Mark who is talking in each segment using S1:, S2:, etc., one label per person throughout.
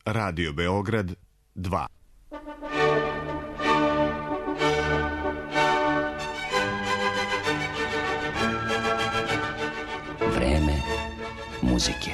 S1: Radio Beograd 2.
S2: Vreme muzike.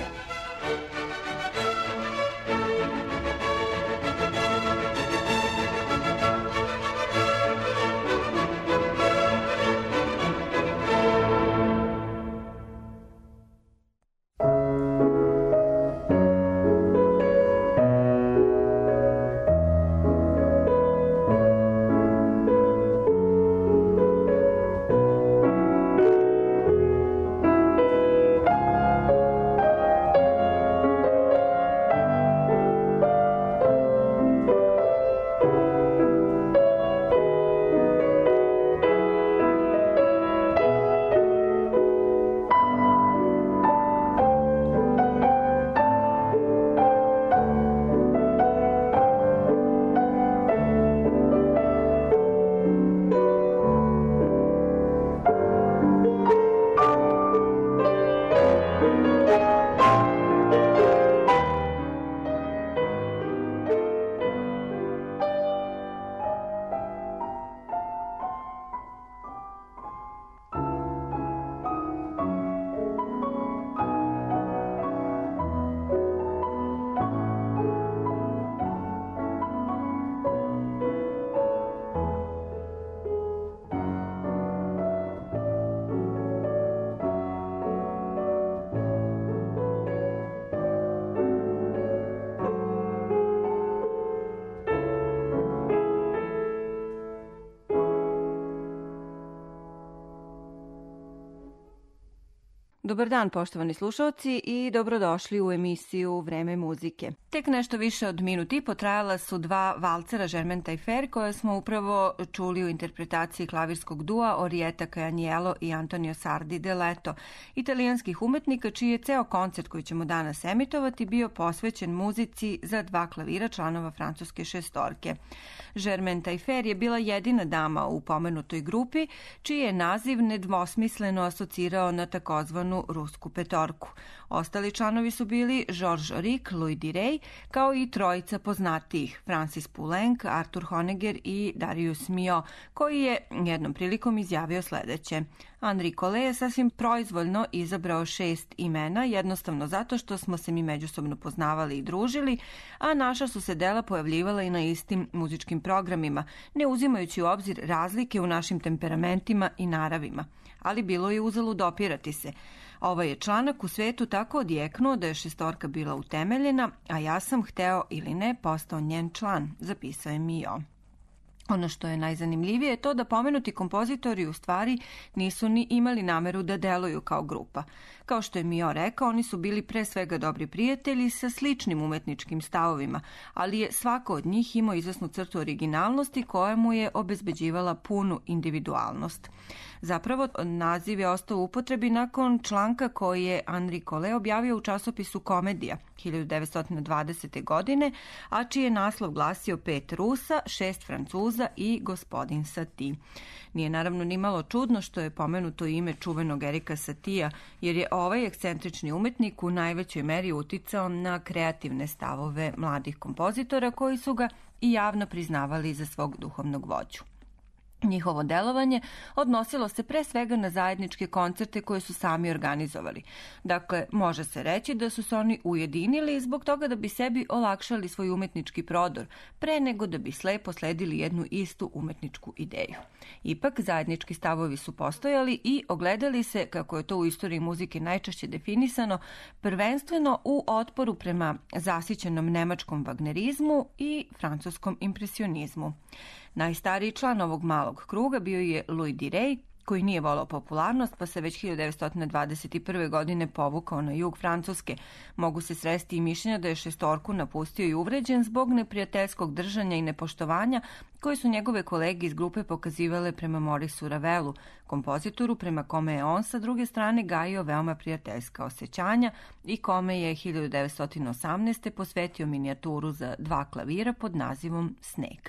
S3: Dobar dan, poštovani slušalci, i dobrodošli u emisiju Vreme muzike. Tek nešto više od minut i po trajala su dva valcera Germaine Taillefer koje smo upravo čuli u interpretaciji klavirskog dua Orietta Caianiello i Antonio Sardi de Leto, italijanskih umetnika čiji je ceo koncert koji ćemo danas emitovati bio posvećen muzici za dva klavira članova francuske šestorke. Germaine Taillefer je bila jedina dama u pomenutoj grupi čiji je naziv nedvosmisleno asocirao na takozvanu rusku petorku. Ostali članovi su bili Georges Auric, Louis Duray, kao i trojica poznatijih, Francis Poulenc, Arthur Honegger i Darius Milhaud, koji je jednom prilikom izjavio sledeće: Henri Collet je sasvim proizvoljno izabrao 6 imena, jednostavno zato što smo se mi međusobno poznavali i družili, a naša su se dela pojavljivala i na istim muzičkim programima, ne uzimajući u obzir razlike u našim temperamentima i naravima. Ali bilo je uzalud dopirati se. Ovaj je članak u svetu tako odjeknuo da je šestorka bila utemeljena, a ja sam, hteo ili ne, postao njen član, zapisao je Milhaud. Ono što je najzanimljivije je to da pomenuti kompozitori u stvari nisu ni imali nameru da deluju kao grupa. Kao što je Milhaud rekao, oni su bili pre svega dobri prijatelji sa sličnim umetničkim stavovima, ali je svako od njih imao izvesnu crtu originalnosti koja mu je obezbeđivala punu individualnost. Zapravo, naziv je ostao u upotrebi nakon članka koji je Henri Collet objavio u časopisu Komedija 1920. godine, a čiji je naslov glasio 5 Rusa, 6 Francuza i gospodin Satie. Nije naravno nimalo čudno što je pomenuto ime čuvenog Erika Satija, jer je ovaj ekscentrični umetnik u najvećoj meri uticao na kreativne stavove mladih kompozitora koji su ga i javno priznavali za svog duhovnog vođu. Njihovo delovanje odnosilo se pre svega na zajedničke koncerte koje su sami organizovali. Dakle, može se reći da su se oni ujedinili zbog toga da bi sebi olakšali svoj umetnički prodor, pre nego da bi slepo sledili jednu istu umetničku ideju. Ipak, zajednički stavovi su postojali i ogledali se, kako je to u istoriji muzike najčešće definisano, prvenstveno u otporu prema zasićenom nemačkom vagnerizmu i francuskom impresionizmu. Najstariji član ovog malog kruga bio je Louis Duray, koji nije volao popularnost, pa se već 1921. godine povukao na jug Francuske. Mogu se sresti i mišljenja da je šestorku napustio i uvređen zbog neprijateljskog držanja i nepoštovanja koje su njegove kolege iz grupe pokazivale prema Mauricu Ravelu, kompozitoru prema kome je on sa druge strane gajio veoma prijateljska osjećanja i kome je 1918. posvetio minijaturu za 2 klavira pod nazivom Snake.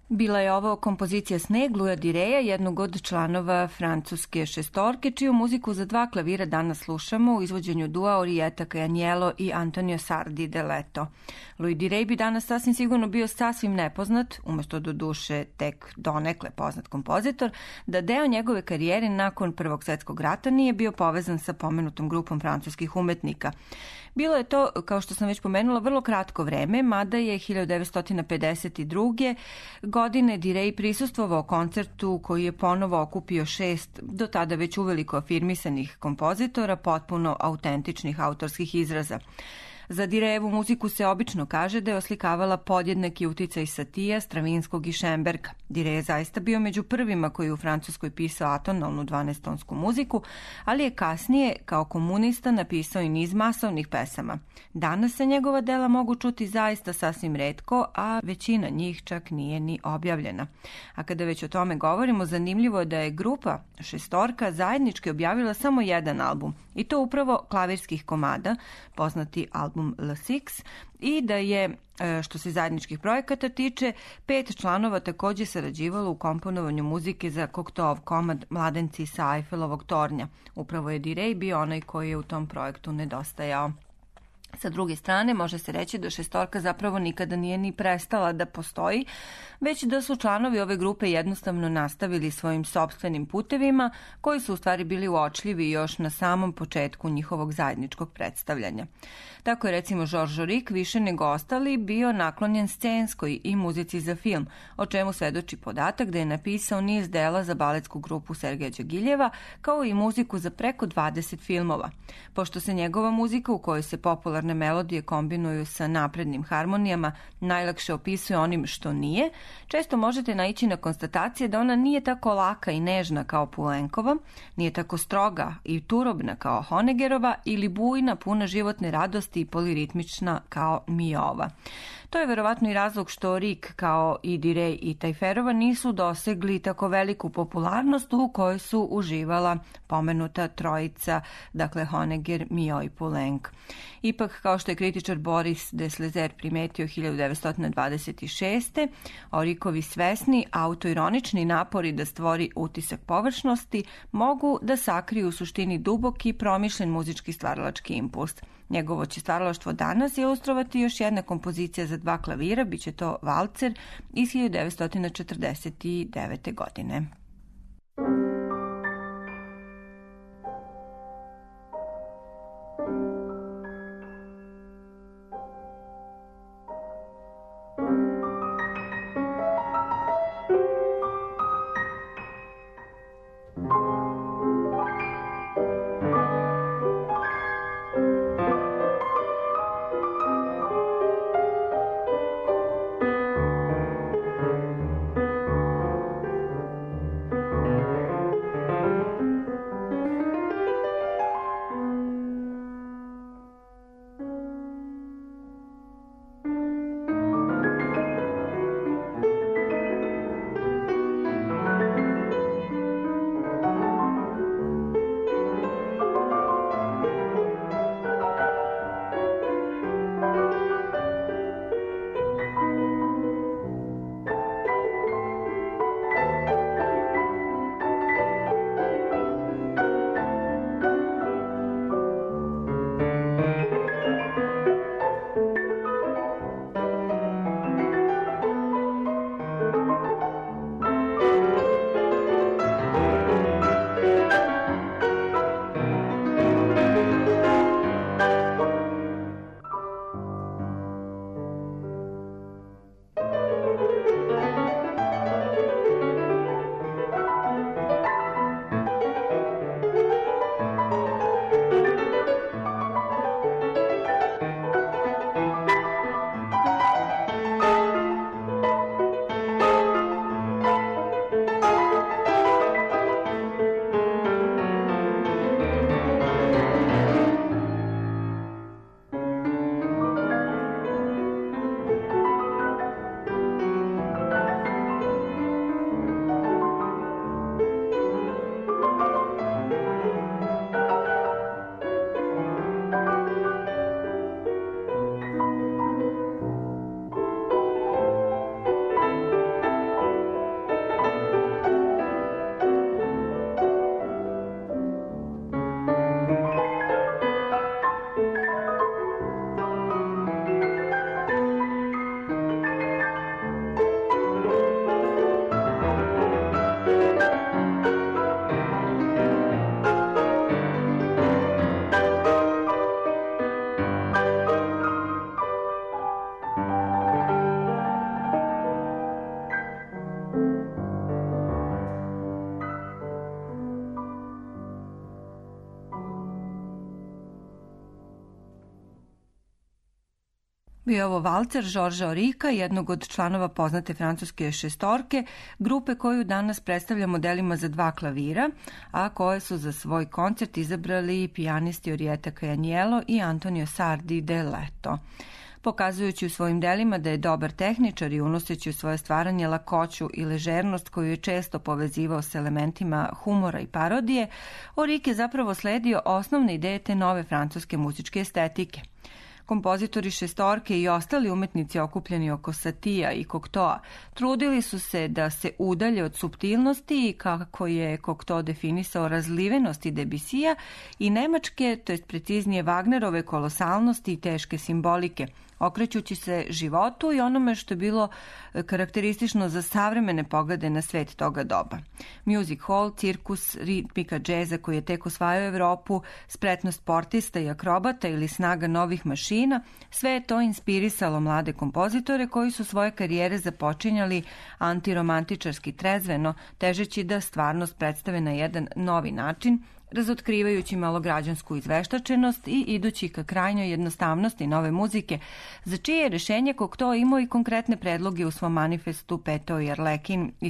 S3: Bila je ovo kompozicija Sneg Louisa Direja, jednog od članova francuske šestorke, čiju muziku za dva klavira danas slušamo u izvođenju dua Orietta Caianiello i Antonio Sardi de Leto. Louis Direj bi danas sasvim sigurno bio sasvim nepoznat, umesto do duše tek donekle poznat kompozitor, da deo njegove karijere nakon Prvog svjetskog rata nije bio povezan sa pomenutom grupom francuskih umetnika. Bilo je to, kao što sam već pomenula, vrlo kratko vreme, mada je 1952. godine Direj prisustvovao koncertu koji je ponovo okupio 6 do tada već uveliko afirmisanih kompozitora, potpuno autentičnih autorskih izraza. Za Direjevu muziku se obično kaže da je oslikavala podjednaki uticaj Satija, Stravinskog i Šemberga. Direj je zaista bio među prvima koji je u Francuskoj pisao atonalnu 12-tonsku muziku, ali je kasnije kao komunista napisao i niz masovnih pesama. Danas se njegova dela mogu čuti zaista sasvim retko, a većina njih čak nije ni objavljena. A kada već o tome govorimo, zanimljivo je da je grupa šestorka zajednički objavila samo jedan album, i to upravo klavirskih komada, poznati album Le Six, i da je, što se zajedničkih projekata tiče, 5 članova takođe sarađivalo u komponovanju muzike za Cocteauov komad Mladenci sa Eiffelovog tornja. Upravo je Direj bio onaj koji je u tom projektu nedostajao. Sa druge strane, može se reći da šestorka zapravo nikada nije ni prestala da postoji, već da su članovi ove grupe jednostavno nastavili svojim sopstvenim putevima, koji su u stvari bili uočljivi još na samom početku njihovog zajedničkog predstavljanja. Tako je recimo Georges Auric više nego ostali bio naklonjen scenskoj i muzici za film, o čemu svedoči podatak da je napisao niz dela za baletsku grupu Sergeja Đagiljeva, kao i muziku za preko 20 filmova. Pošto se njegova muzika, u kojoj se popularne melodije kombinuju sa naprednim harmonijama, najlakše opisuje onim što nije, često možete naići na konstatacije da ona nije tako laka i nežna kao Poulenkova, nije tako stroga i turobna kao Honeggerova ili bujna, puna životne radosti i poliritmična kao Milhaudova. To je verovatno i razlog što Auric, kao i Direj i Tailleferova, nisu dosegli tako veliku popularnost u kojoj su uživala pomenuta trojica, dakle Honegger, Milhaud i Poulenc. Ipak, kao što je kritičar Boris Deslezer primetio 1926. Auricovi svesni, autoironični napori da stvori utisak površnosti mogu da sakriju u suštini duboki, promišljen muzički stvaralački impuls. Njegovo će stvaralaštvo danas ilustrovati još jedna kompozicija za dva klavira, bit će to valcer iz 1949. godine. Bio je ovo valcer Žorža Orika, jednog od članova poznate francuske šestorke, grupe koju danas predstavlja modelima za 2 klavira, a koje su za svoj koncert izabrali pijanisti Orietta Caianiello i Antonio Sardi de Leto. Pokazujući u svojim delima da je dobar tehničar i unoseći u svoje stvaranje lakoću i ležernost koju je često povezivao s elementima humora i parodije, Orik je zapravo sledio osnovne ideje te nove francuske muzičke estetike. Kompozitori šestorke i ostali umetnici okupljeni oko Satija i Cocteau trudili su se da se udalje od suptilnosti i kako je Cocteau definisao razlivenosti Debussija i nemačke, to jest preciznije Wagnerove kolosalnosti i teške simbolike, okrećući se životu i onome što je bilo karakteristično za savremene poglede na svet toga doba. Music hall, cirkus, ritmika džeza koji je tek osvajao Evropu, spretnost sportista i akrobata ili snaga novih mašina, sve je to inspirisalo mlade kompozitore koji su svoje karijere započinjali antiromantičarski trezveno, težeći da stvarnost predstave na jedan novi način, razotkrivajući malograđansku izveštačenost i idući ka krajnjoj jednostavnosti nove muzike, za čije je rešenje Cocteau imao i konkretne predloge u svom manifestu Petao i Arlekin iz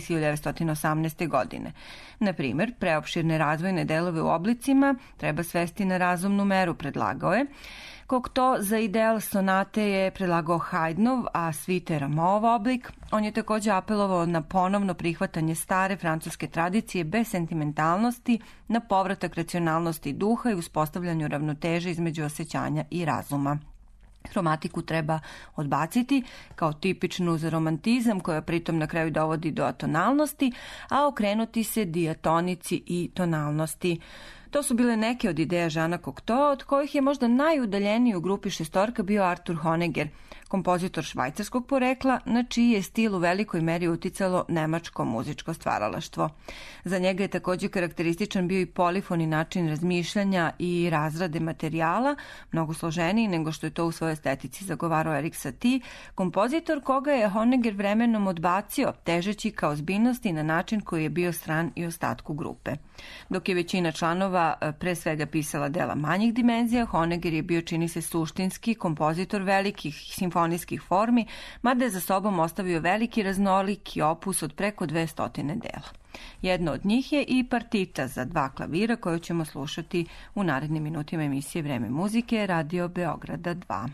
S3: 1918. godine. Na primjer, preopširne razvojne delove u oblicima treba svesti na razumnu meru, predlagao je. Cocteau za ideal sonate je predlagao Haydnov, a svite Rameauov oblik. On je također apelovao na ponovno prihvatanje stare francuske tradicije bez sentimentalnosti, na povratak racionalnosti duha i uspostavljanju ravnoteže između osjećanja i razuma. Hromatiku treba odbaciti kao tipičnu za romantizam koja pritom na kraju dovodi do atonalnosti, a okrenuti se dijatonici i tonalnosti. To su bile neke od ideja Jeana Cocteau, od kojih je možda najudaljeniji u grupi šestorka bio Arthur Honegger, kompozitor švajcarskog porekla, na čiji je stil u velikoj meri uticalo nemačko muzičko stvaralaštvo. Za njega je također karakterističan bio i polifoni način razmišljanja i razrade materijala, mnogo složeniji nego što je to u svojoj estetici zagovarao Erik Satie, kompozitor koga je Honegger vremenom odbacio, težeći ka ozbiljnosti na način koji je bio stran i ostatku grupe. Dok je većina članova pre svega pisala dela manjih dimenzija, Honegger je bio, čini se, suštinski kompozitor velikih simfonijskih formi, mada je za sobom ostavio veliki raznoliki opus od preko 200 dela. Jedno od njih je i partita za 2 klavira koju ćemo slušati u narednim minutima emisije Vreme muzike Radio Beograda 2.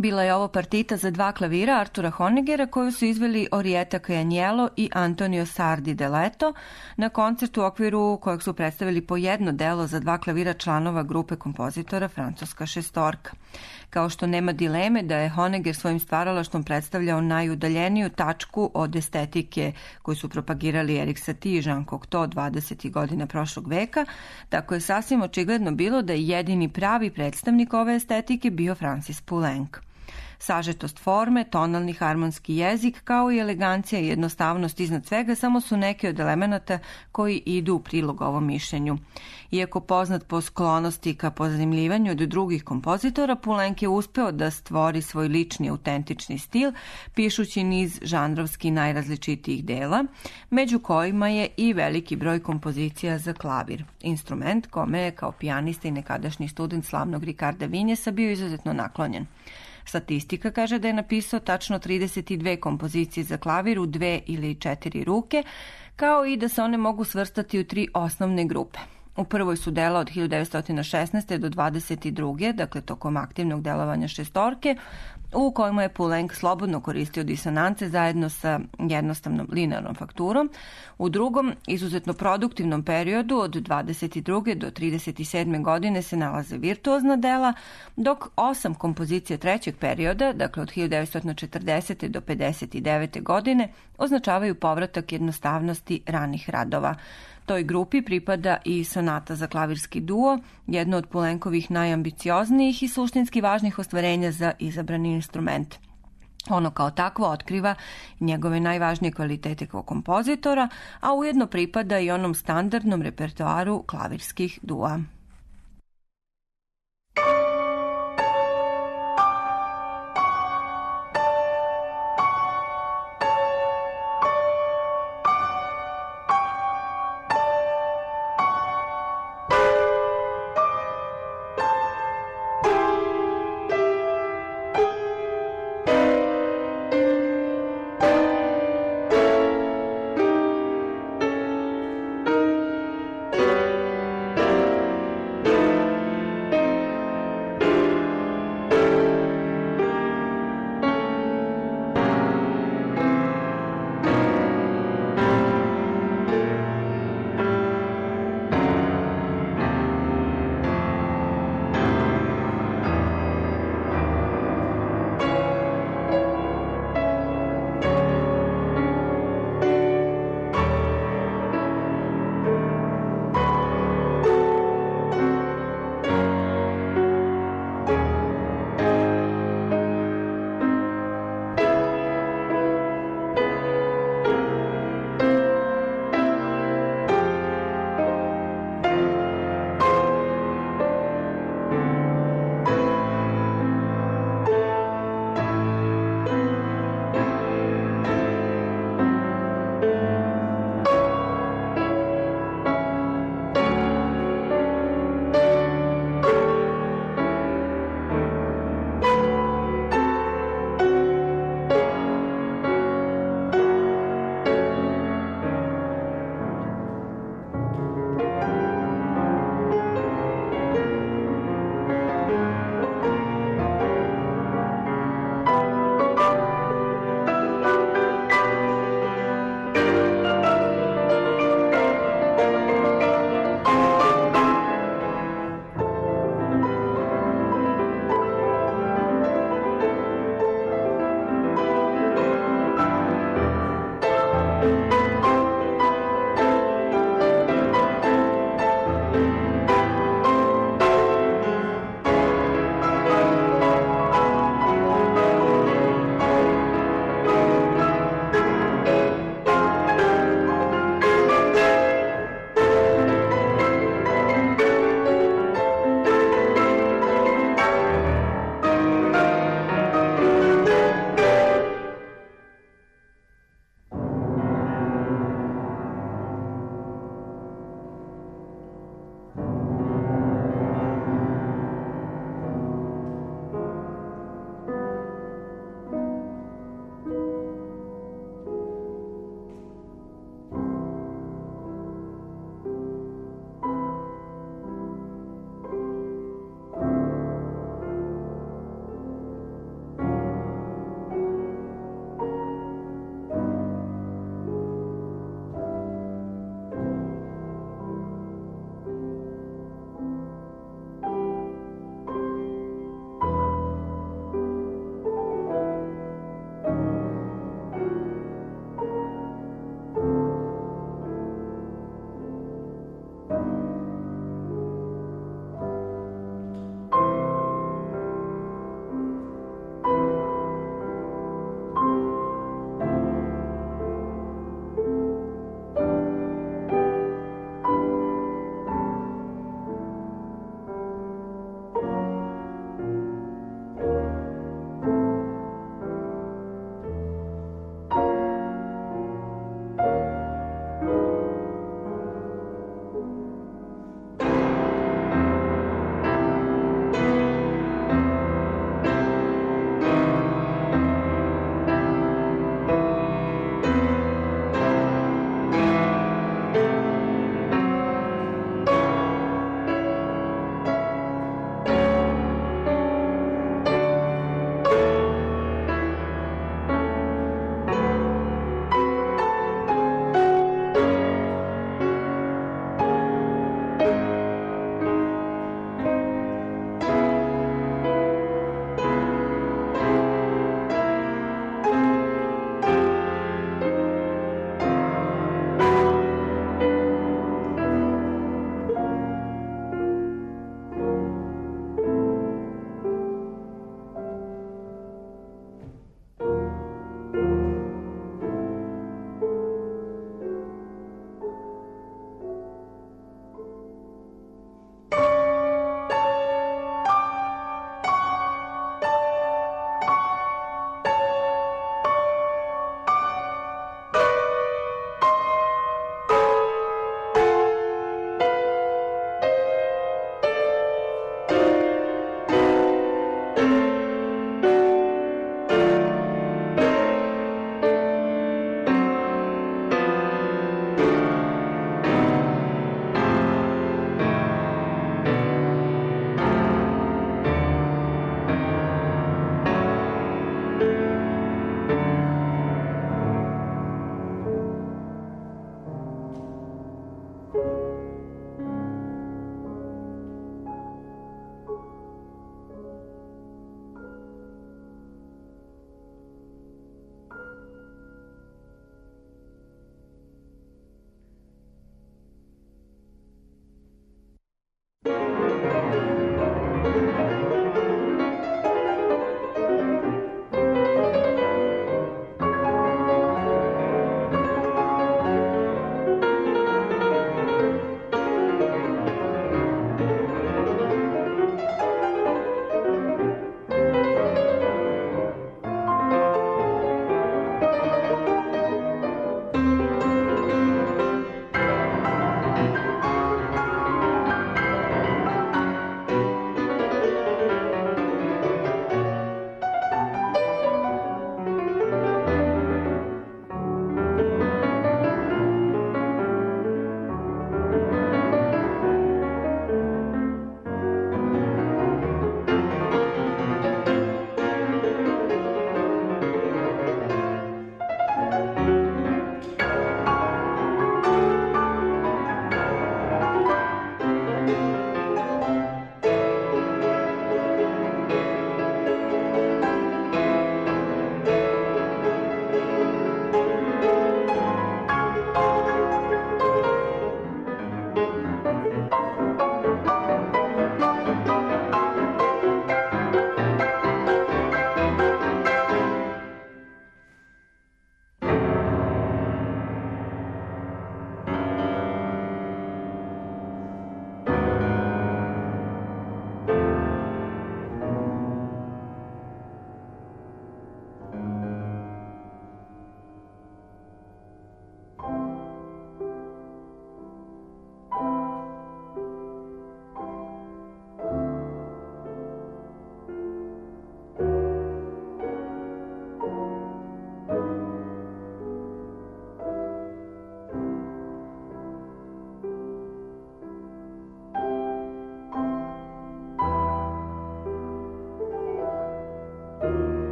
S3: Bila je ovo partita za 2 klavira Artura Honegera koju su izveli Orietta Caianiello i Antonio Sardi de Leto na koncertu u okviru kojeg su predstavili po jedno delo za 2 klavira članova grupe kompozitora Francuska šestorka. Kao što nema dileme da je Honegger svojim stvaralaštvom predstavljao najudaljeniju tačku od estetike koju su propagirali Erik Satie i Jean Cocteau 20. godina prošlog veka, tako je sasvim očigledno bilo da je jedini pravi predstavnik ove estetike bio Francis Poulenc. Sažetost forme, tonalni harmonski jezik, kao i elegancija i jednostavnost iznad svega samo su neki od elemenata koji idu u prilog ovom mišljenju. Iako poznat po sklonosti ka pozajmljivanju od drugih kompozitora, Poulenc je uspeo da stvori svoj lični autentični stil, pišući niz žanrovski najrazličitijih dela, među kojima je i veliki broj kompozicija za klavir, instrument kome je kao pijanista i nekadašnji student slavnog Ricarda Vinjesa bio izuzetno naklonjen. Statistika kaže da je napisao tačno 32 kompozicije za klavir u 2 ili 4 ruke, kao i da se one mogu svrstati u 3 osnovne grupe. U prvoj su dela od 1916. do 22. dakle tokom aktivnog delovanja šestorke, u kojima je Poulenc slobodno koristio disonance zajedno sa jednostavnom linearnom fakturom. U drugom, izuzetno produktivnom periodu od 22. do 37. godine se nalaze virtuozna dela, dok 8 kompozicija trećeg perioda, dakle od 1940. do 59. godine, označavaju povratak jednostavnosti ranih radova. Toj grupi pripada i sonata za klavirski duo, jedno od Poulencovih najambicioznijih i suštinski važnih ostvarenja za izabrani instrument. Ono kao takvo otkriva njegove najvažnije kvalitete kao kompozitora, a ujedno pripada i onom standardnom repertoaru klavirskih dua.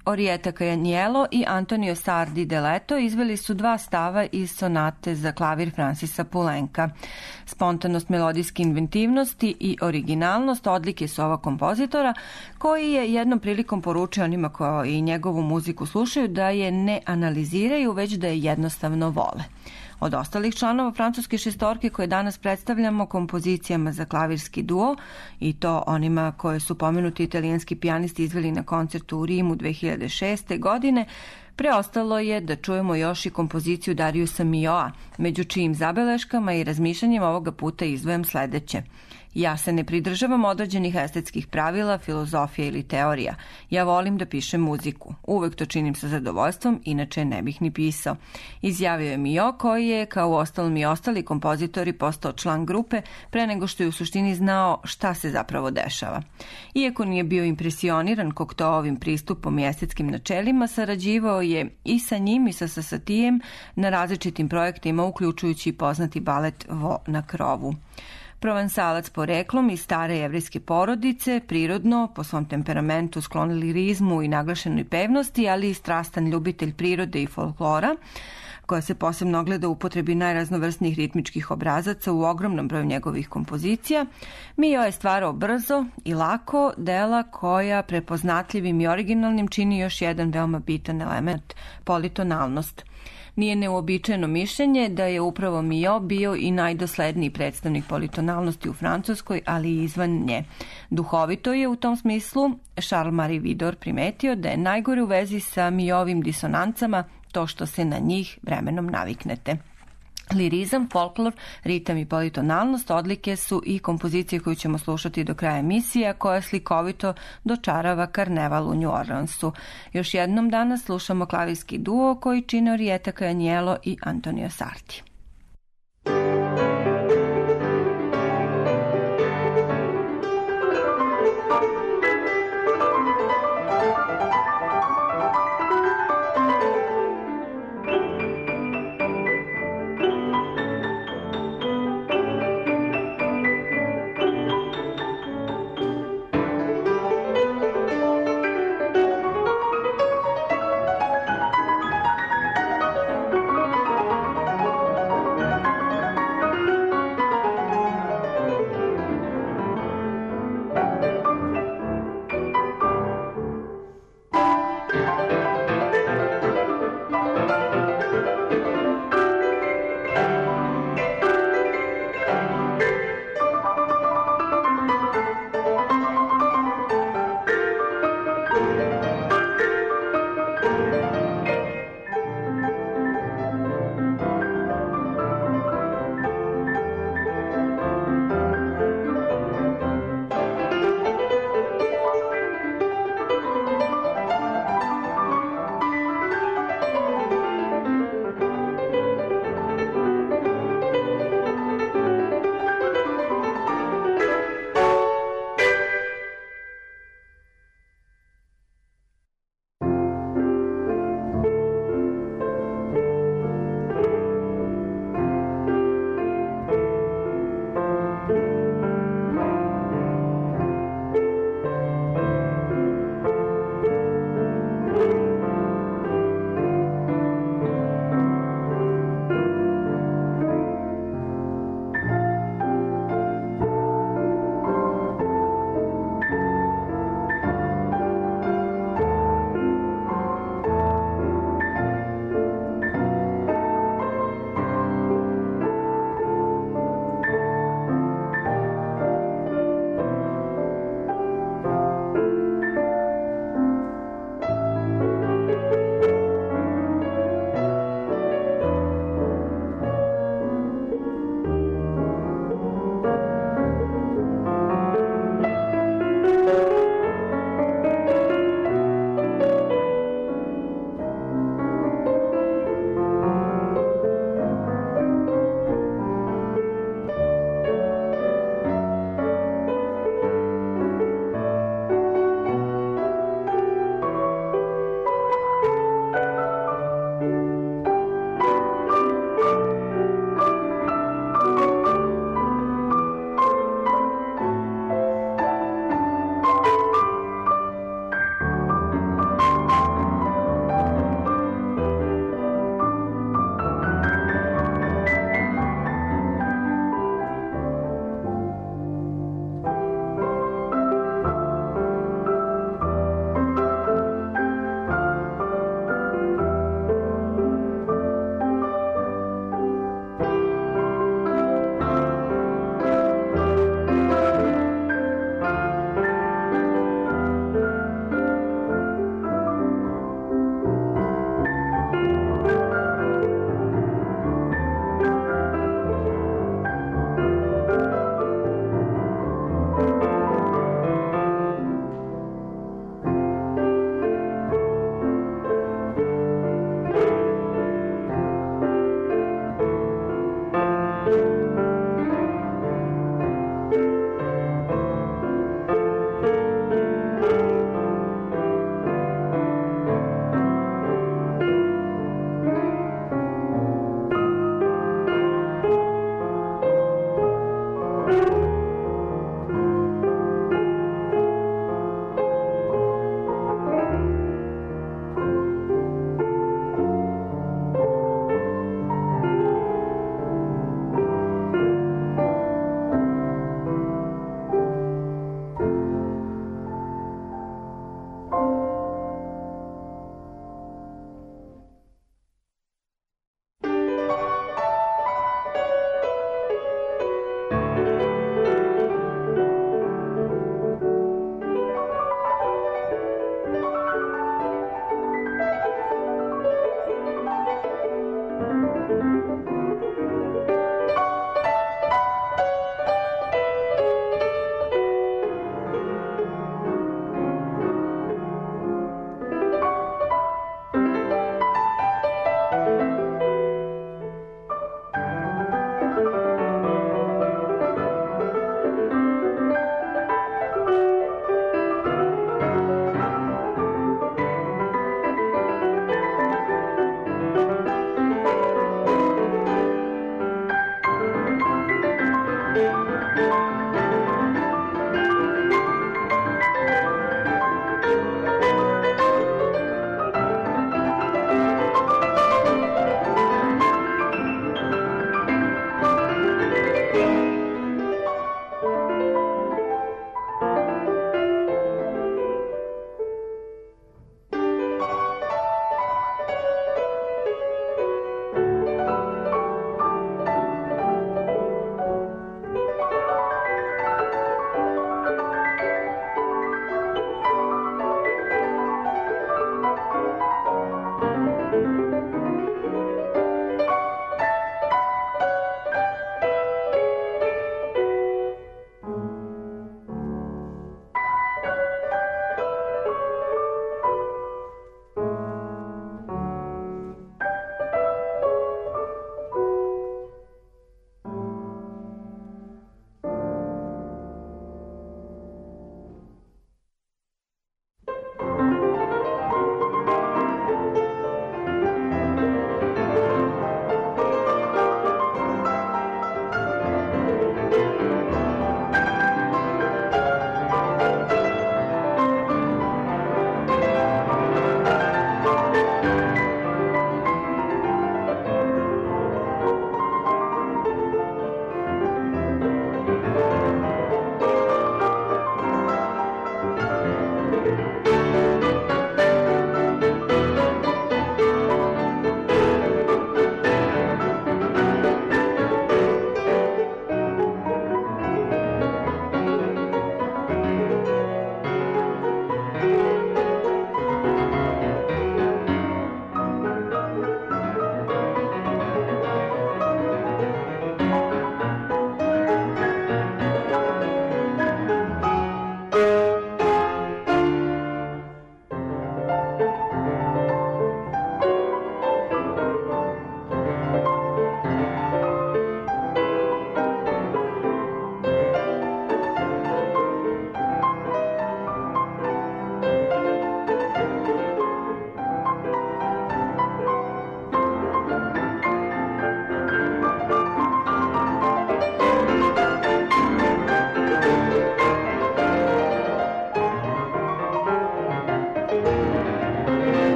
S3: Orietta Caianiello i Antonio Sardi de Leto izveli su 2 stava iz sonate za klavir Francisa Poulenca. Spontanost melodijske inventivnosti i originalnost odlike su ova kompozitora, koji je jednom prilikom poručio onima koji njegovu muziku slušaju da je ne analiziraju, već da je jednostavno vole. Od ostalih članova francuske šestorke koje danas predstavljamo kompozicijama za klavirski duo, i to onima koje su pomenuti italijanski pijanisti izveli na koncertu u Rimu 2006. godine, preostalo je da čujemo još i kompoziciju Dariusa Milhaud'a, među čijim zabeleškama i razmišljanjem ovoga puta izdvojam sledeće. Ja se ne pridržavam određenih estetskih pravila, filozofije ili teorija. Ja volim da pišem muziku. Uvek to činim sa zadovoljstvom, inače ne bih ni pisao. Izjavio je Milhaud, koji je, kao u ostalom i ostali kompozitori, postao član grupe pre nego što je u suštini znao šta se zapravo dešava. Iako nije bio impresioniran Cocteauovim pristupom i estetskim načelima, sarađivao je i sa njim i sa Sasatijem na različitim projektima, uključujući i poznati balet Vo na krovu. Provansalac poreklom iz stare jevrejske porodice, prirodno, po svom temperamentu sklon lirizmu i naglašenoj pevnosti, ali i strastan ljubitelj prirode i folklora, koja se posebno ogleda u upotrebi najraznovrsnijih ritmičkih obrazaca u ogromnom broju njegovih kompozicija, Milhaud je stvarao brzo i lako dela koja prepoznatljivim i originalnim čini još jedan veoma bitan element, politonalnost. Nije neuobičajeno mišljenje da je upravo Milhaud bio i najdosledniji predstavnik politonalnosti u Francuskoj, ali i izvan nje. Duhovito je u tom smislu Charles-Marie Widor primetio da je najgore u vezi sa Milhaudovim disonancama to što se na njih vremenom naviknete. Lirizam, folklor, ritam i politonalnost odlike su i kompozicije koju ćemo slušati do kraja emisije, koja slikovito dočarava karneval u New Orleansu. Još jednom danas slušamo klavirski duo koji čine Orietta Caianiello i Antonio Sardi.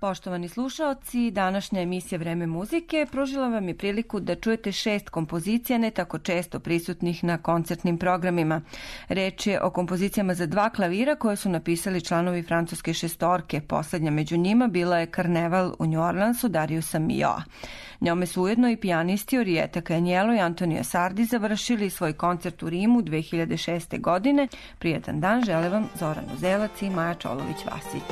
S3: Poštovani slušaoci, današnja emisija Vreme muzike pružila vam je priliku da čujete 6 kompozicija ne tako često prisutnih na koncertnim programima. Reč je o kompozicijama za 2 klavira koje su napisali članovi francuske šestorke. Poslednja među njima bila je Karneval u New Orleansu Dariusa Milhaud. Njome su ujedno i pijanisti Orietta Cagniello i Antonio Sardi završili svoj koncert u Rimu 2006. godine. Prijetan dan žele vam Zoran Uzelac i Maja Čolović-Vasić.